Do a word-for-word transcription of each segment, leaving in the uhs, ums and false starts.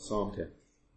Psalm ten.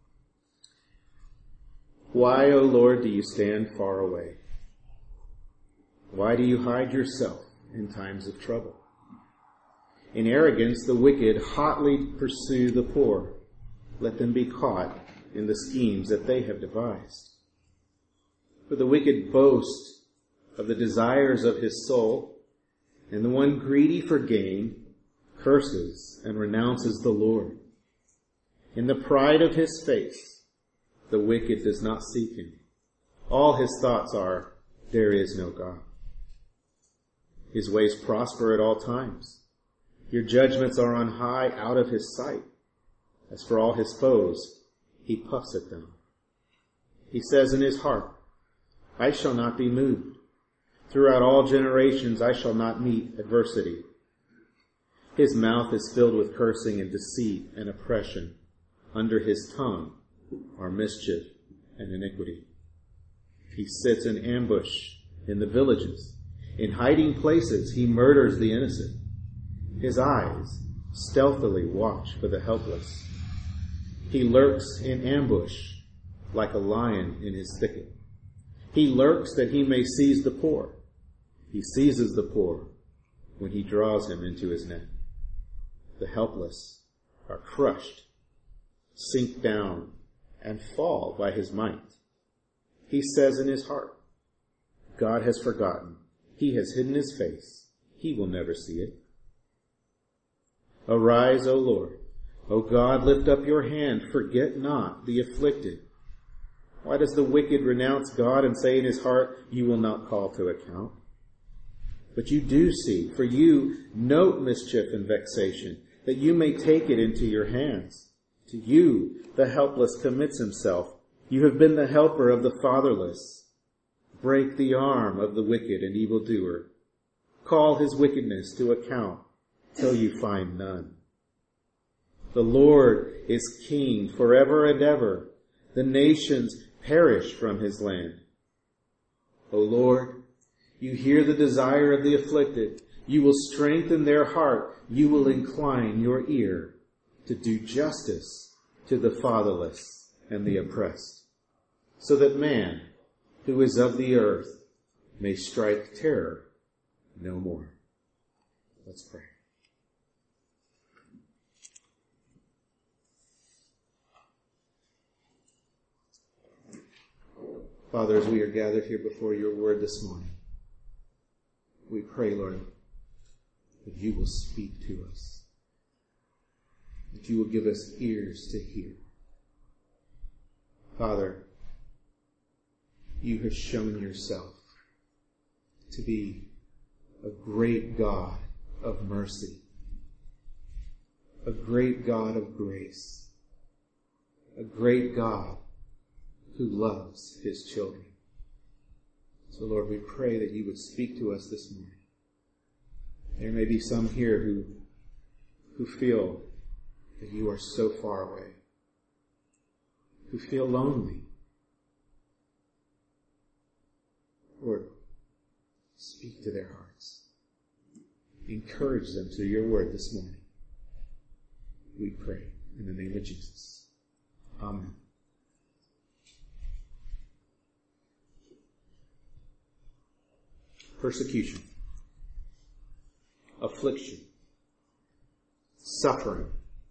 Why, O Lord, do you stand far away? Why do you hide yourself in times of trouble? In arrogance, the wicked hotly pursue the poor. Let them be caught in the schemes that they have devised. For the wicked boasts of the desires of his soul, and the one greedy for gain curses and renounces the Lord. In the pride of his face, the wicked does not seek him. All his thoughts are, there is no God. His ways prosper at all times. Your judgments are on high, out of his sight. As for all his foes, he puffs at them. He says in his heart, I shall not be moved. Throughout all generations I shall not meet adversity. His mouth is filled with cursing and deceit and oppression. Under his tongue are mischief and iniquity. He sits in ambush in the villages. In hiding places he murders the innocent. His eyes stealthily watch for the helpless. He lurks in ambush like a lion in his thicket. He lurks that he may seize the poor. He seizes the poor when he draws him into his net. The helpless are crushed, sink down, and fall by his might. He says in his heart, God has forgotten. He has hidden his face. He will never see it. Arise, O Lord. O God, lift up your hand. Forget not the afflicted. Why does the wicked renounce God and say in his heart, you will not call to account? But you do see, for you note mischief and vexation, that you may take it into your hands. To you the helpless commits himself. You have been the helper of the fatherless. Break the arm of the wicked and evildoer. Call his wickedness to account till you find none. The Lord is king forever and ever. The nations perish from his land. O Lord, you hear the desire of the afflicted. You will strengthen their heart. You will incline your ear to do justice to the fatherless and the oppressed, so that man, who is of the earth, may strike terror no more. Let's pray. Father, as we are gathered here before your word this morning, we pray, Lord, that you will speak to us, that you will give us ears to hear. Father, you have shown yourself to be a great God of mercy, a great God of grace, a great God who loves his children. So, Lord, we pray that you would speak to us this morning. There may be some here who, who feel that you are so far away, who feel lonely. Lord, speak to their hearts. Encourage them through your word this morning. We pray in the name of Jesus. Amen. Persecution, affliction, suffering,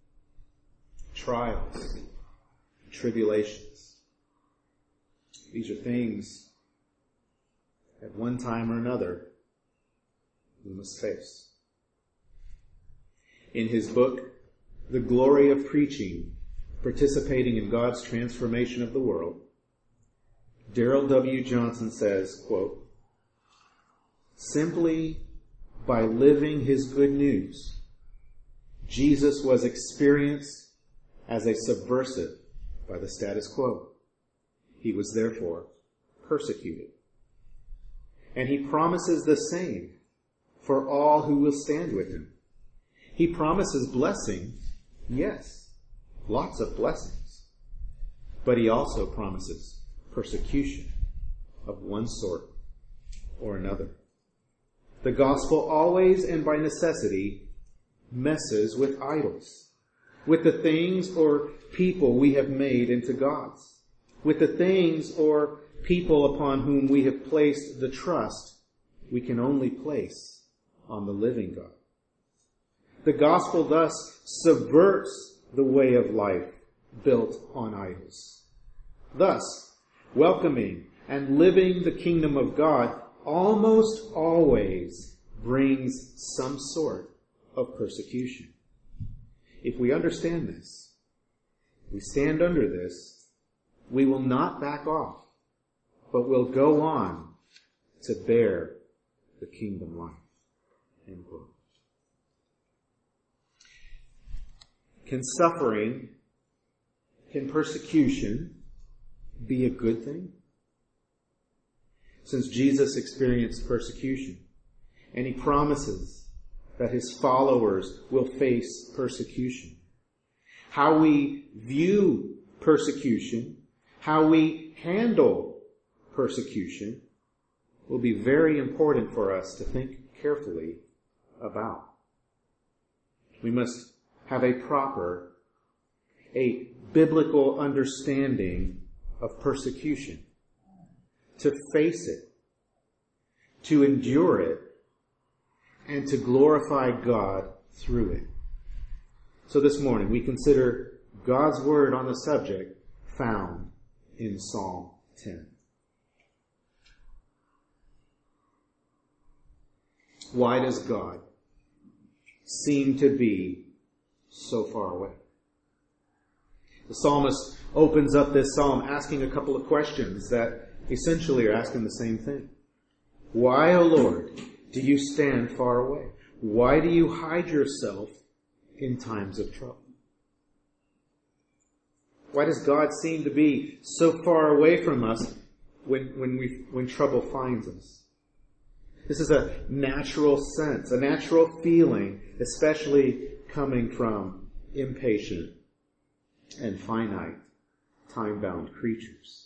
trials, tribulations. These are things at one time or another we must face. In his book, The Glory of Preaching, Participating in God's Transformation of the World, Darrell W. Johnson says, quote, simply by living his good news, Jesus was experienced as a subversive by the status quo. He was therefore persecuted. And he promises the same for all who will stand with him. He promises blessing, yes, lots of blessings. But he also promises persecution of one sort or another. The gospel always and by necessity messes with idols. with the things or people we have made into gods, with the things or people upon whom we have placed the trust we can only place on the living God. The gospel thus subverts the way of life built on idols. Thus, welcoming and living the kingdom of God almost always brings some sort of persecution. If we understand this, we stand under this, we will not back off, but will go on to bear the kingdom life. End quote. Can suffering, can persecution be a good thing? Since Jesus experienced persecution, and he promises that his followers will face persecution. How we view persecution, how we handle persecution, will be very important for us to think carefully about. We must have a proper, a biblical understanding of persecution, to face it, to endure it, and to glorify God through it. So this morning we consider God's word on the subject found in Psalm ten. Why does God seem to be so far away? The psalmist opens up this psalm asking a couple of questions that essentially are asking the same thing. Why, O Lord, do you stand far away? Why do you hide yourself in times of trouble? Why does God seem to be so far away from us when, when, we, when trouble finds us? This is a natural sense, a natural feeling, especially coming from impatient and finite, time-bound creatures.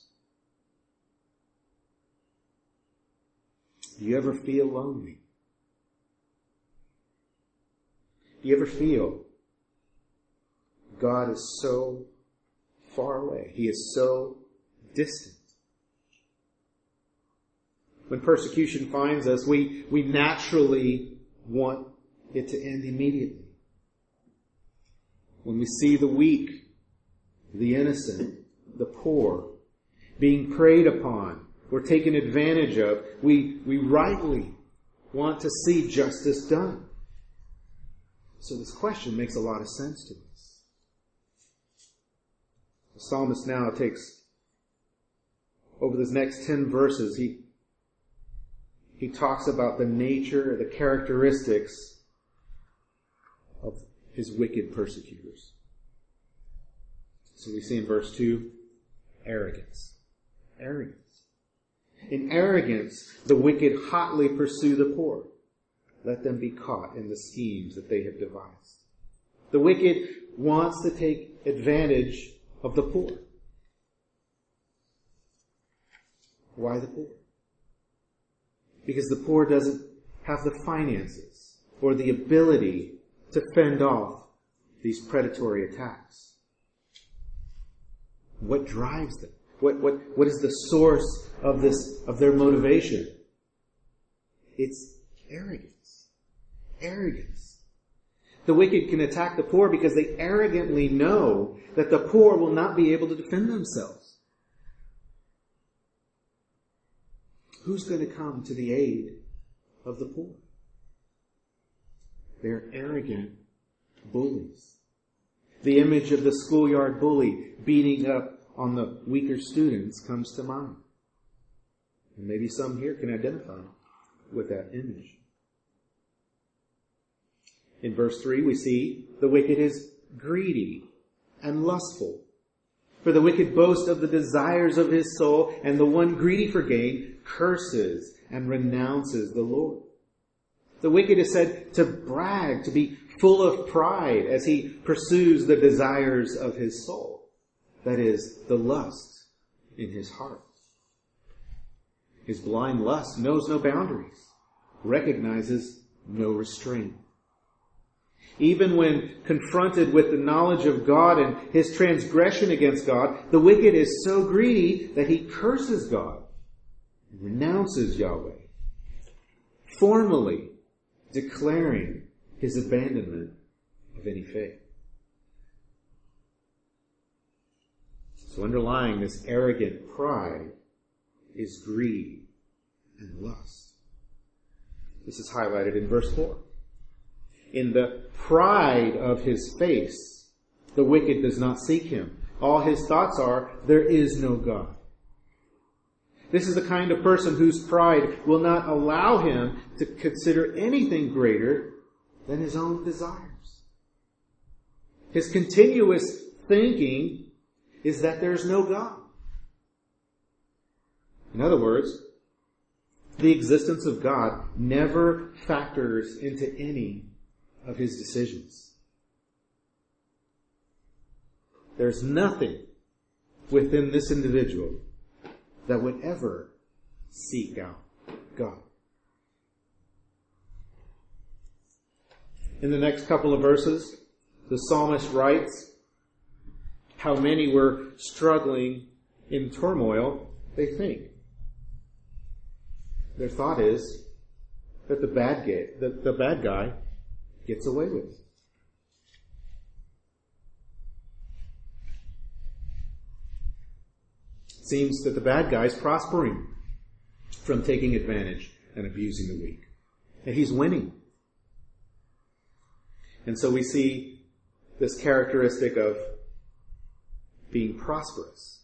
Do you ever feel lonely? Do you ever feel God is so far away? He is so distant. When persecution finds us, we, we naturally want it to end immediately. When we see the weak, the innocent, the poor being preyed upon or taken advantage of, we, we rightly want to see justice done. So this question makes a lot of sense to us. The psalmist now takes, over this next ten verses, he, he talks about the nature, the characteristics of his wicked persecutors. So we see in verse two, arrogance. Arrogance. In arrogance, the wicked hotly pursue the poor. Let them be caught in the schemes that they have devised. The wicked wants to take advantage of the poor. Why the poor? Because the poor doesn't have the finances or the ability to fend off these predatory attacks. What drives them? What, what, what is the source of this, of their motivation? It's arrogance. Arrogance. The wicked can attack the poor because they arrogantly know that the poor will not be able to defend themselves. Who's going to come to the aid of the poor? They're arrogant bullies. The image of the schoolyard bully beating up on the weaker students comes to mind. And maybe some here can identify with that image. In verse three, we see the wicked is greedy and lustful. For the wicked boasts of the desires of his soul, and the one greedy for gain curses and renounces the Lord. The wicked is said to brag, to be full of pride as he pursues the desires of his soul. That is, the lust in his heart. His blind lust knows no boundaries, recognizes no restraint. Even when confronted with the knowledge of God and his transgression against God, the wicked is so greedy that he curses God and renounces Yahweh, formally declaring his abandonment of any faith. So underlying this arrogant pride is greed and lust. This is highlighted in verse four. In the pride of his face, the wicked does not seek him. All his thoughts are, there is no God. This is the kind of person whose pride will not allow him to consider anything greater than his own desires. His continuous thinking is that there is no God. In other words, the existence of God never factors into any of his decisions. There's nothing within this individual that would ever seek out God. In the next couple of verses, the psalmist writes how many were struggling in turmoil they think. Their thought is that the bad guy, that the bad guy gets away with it. It seems that the bad guy is prospering from taking advantage and abusing the weak. And he's winning. And so we see this characteristic of being prosperous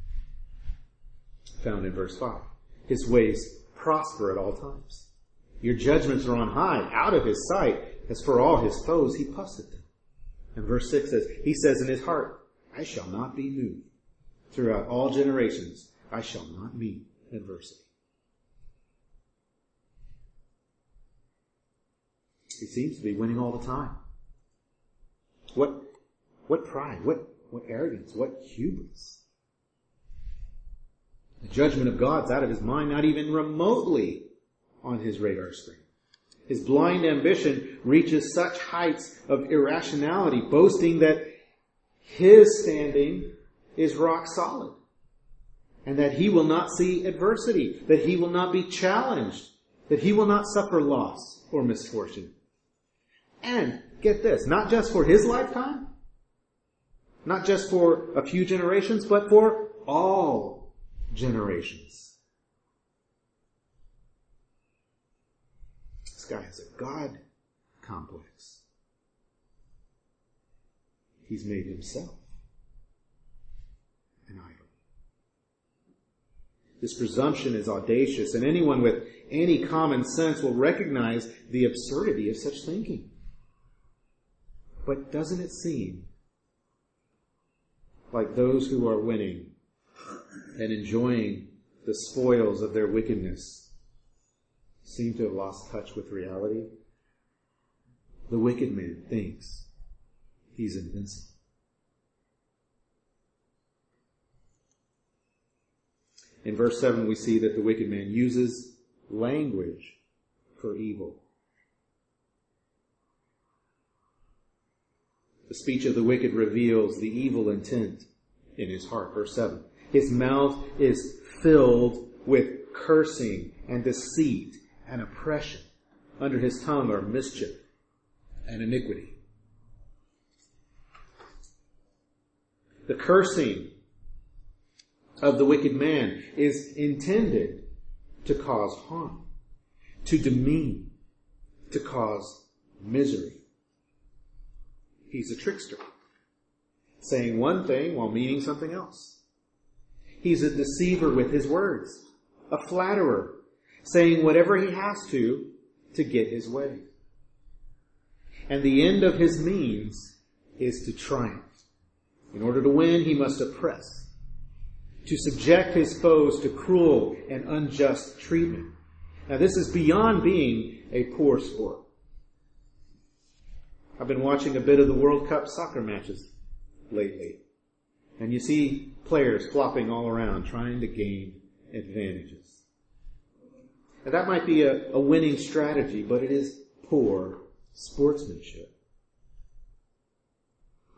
found in verse five. His ways prosper at all times. Your judgments are on high, out of his sight. As for all his foes, he puffs at them. And verse six says, he says in his heart, I shall not be moved. Throughout all generations, I shall not meet adversity. He seems to be winning all the time. What, what pride, what, what arrogance, what hubris. The judgment of God's out of his mind, not even remotely on his radar screen. His blind ambition reaches such heights of irrationality, boasting that his standing is rock solid, and that he will not see adversity, that he will not be challenged, that he will not suffer loss or misfortune. And get this, not just for his lifetime, not just for a few generations, but for all generations. This guy has a God complex. He's made himself an idol. This presumption is audacious, and anyone with any common sense will recognize the absurdity of such thinking. But doesn't it seem like those who are winning and enjoying the spoils of their wickedness seem to have lost touch with reality? The wicked man thinks he's invincible. In verse seven, we see that the wicked man uses language for evil. The speech of the wicked reveals the evil intent in his heart. Verse seven. His mouth is filled with cursing and deceit and oppression. Under his tongue are mischief and iniquity. The cursing of the wicked man is intended to cause harm, to demean, to cause misery. He's a trickster, saying one thing while meaning something else. He's a deceiver with his words, a flatterer, saying whatever he has to to get his way. And the end of his means is to triumph. In order to win, he must oppress, to subject his foes to cruel and unjust treatment. Now, this is beyond being a poor sport. I've been watching a bit of the World Cup soccer matches lately, and you see players flopping all around trying to gain advantages. Now, that might be a, a winning strategy, but it is poor sportsmanship.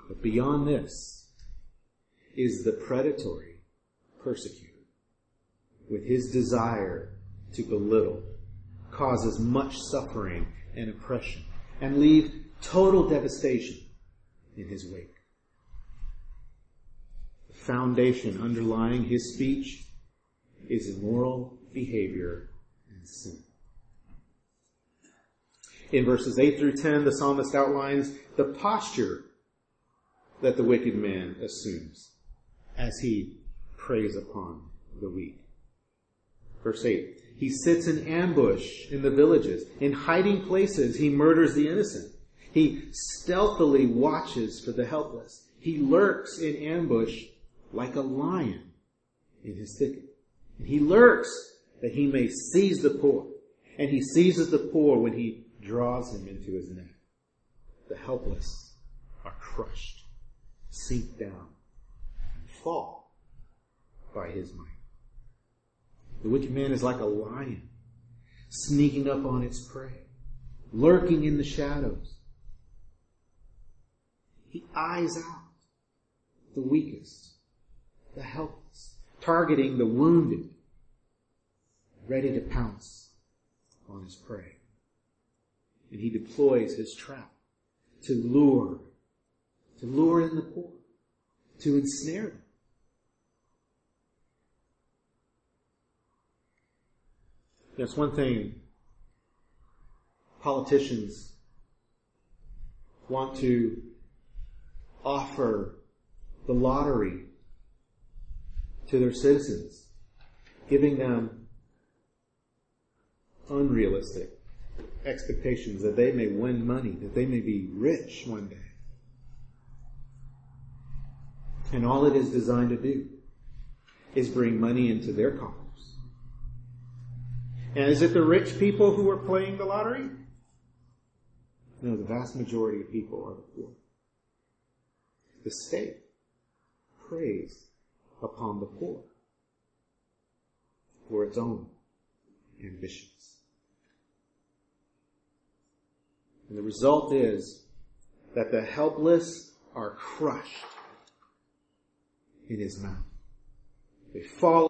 But beyond this is the predatory persecutor, with his desire to belittle, causes much suffering and oppression, and leave total devastation in his wake. The foundation underlying his speech is immoral behavior and sin. In verses eight through ten, the psalmist outlines the posture that the wicked man assumes as he preys upon the weak. Verse eight, he sits in ambush in the villages. In hiding places, he murders the innocent. He stealthily watches for the helpless. He lurks in ambush like a lion in his thicket. And he lurks that he may seize the poor. And he seizes the poor when he draws him into his net. The helpless are crushed, sink down, and fall by his might. The wicked man is like a lion, sneaking up on its prey, lurking in the shadows. He eyes out the weakest, the helpless, targeting the wounded, ready to pounce on his prey. And he deploys his trap to lure, to lure in the poor, to ensnare them. That's one thing politicians want to offer the lottery to their citizens, giving them unrealistic expectations that they may win money, that they may be rich one day. And all it is designed to do is bring money into their coffers. And is it the rich people who are playing the lottery? No, the vast majority of people are the poor. The state preys upon the poor for its own ambitions. And the result is that the helpless are crushed in his mouth. They fall